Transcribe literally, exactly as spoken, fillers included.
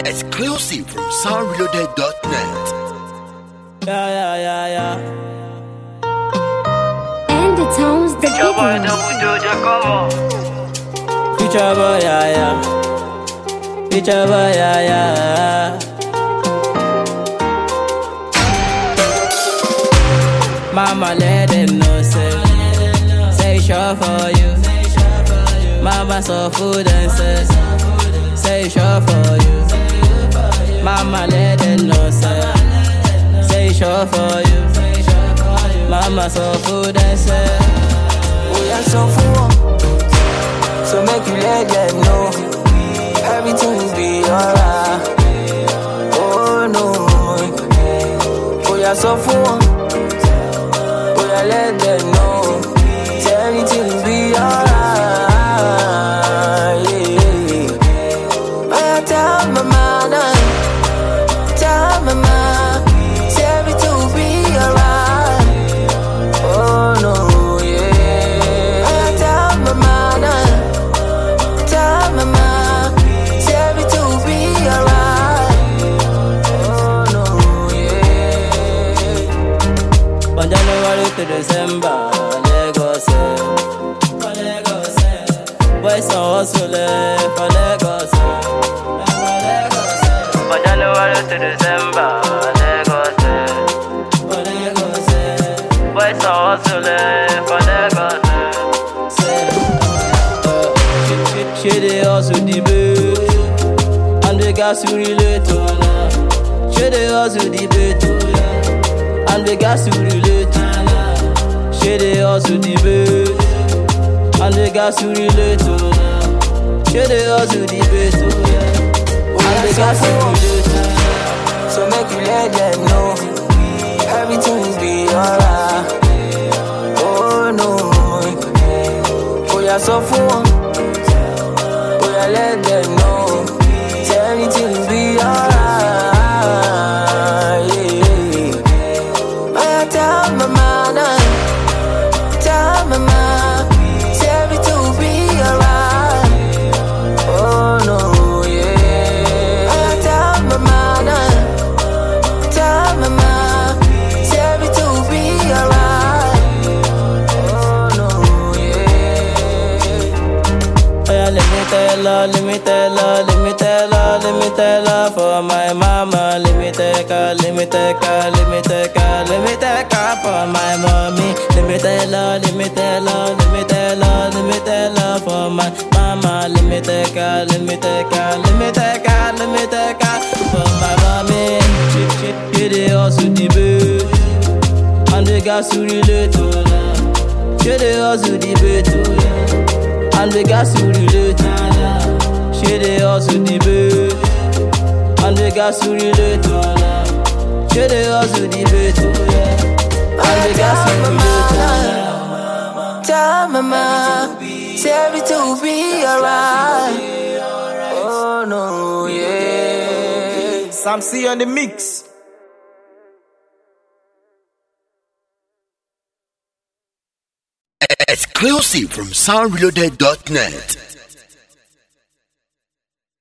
Exclusive from sound reloaded dot net. Yeah, yeah, yeah, yeah. And the tones the Future boy, big double Joja, come on. Future boy, yeah, yeah. Future boy, yeah, yeah. Mama let them know, say, say sure for you. Mama saw food and say, say sure for you. Mama let them know, say, say sure for you. Mama saw food and say, oh yeah, so full. So make you let them know everything will be alright. Oh no, oh yeah, so full. Oh yeah, let them know say everything will be alright. Yeah. I tell my mama, tell my mama, say everything will be alright. Oh no, yeah. I tell my mama, tell my mama, say everything will be alright. Oh no, yeah. from January to December, Lagos, eh. Boys on hustle, eh, for Lagos, eh. From January to December, Lagos, eh. For Lagos, eh. Boys are hustling for Lagos, eh. She dey hustle the bitch, and the gas to relate to her. She dey hustle the bitch, and the gas to relate to her. She dey hustle the bitch, and the gas to relate to her. She dey hustle the bitch, and the gas to relate to her. So make you let them know everything will be alright. Oh no, oh yeah, so full. Oh yeah, let them know say everything will be alright. Yeah. I tell my mama, tell my mama, say everything will be alright. Oh no, yeah. I tell my mama, tell my mama, say everything will be alright. Oh no, yeah. Oh yeah, let me tell her, let me tell her, let me tell her, let me tell her for my mama. Let me take her, let me take her, let me take her, let me take her for my mommy. Let me tell her, let me tell her, let me tell her, let me tell her for my mama. Let me take her, let me take her, let me take her, let me take her for my mommy. She, she, she dey hustle the bitch, and the gas to relate to her. She dey hustle the bitch, and the gas to relate to her. She dey hustle the bitch, and the gas to relate to her. She dey hustle the bitch, and the gas to relate to her. Tell mama, say everything will be alright. Oh no, yeah. Sam C on the mix. Exclusive from sound reloaded dot net.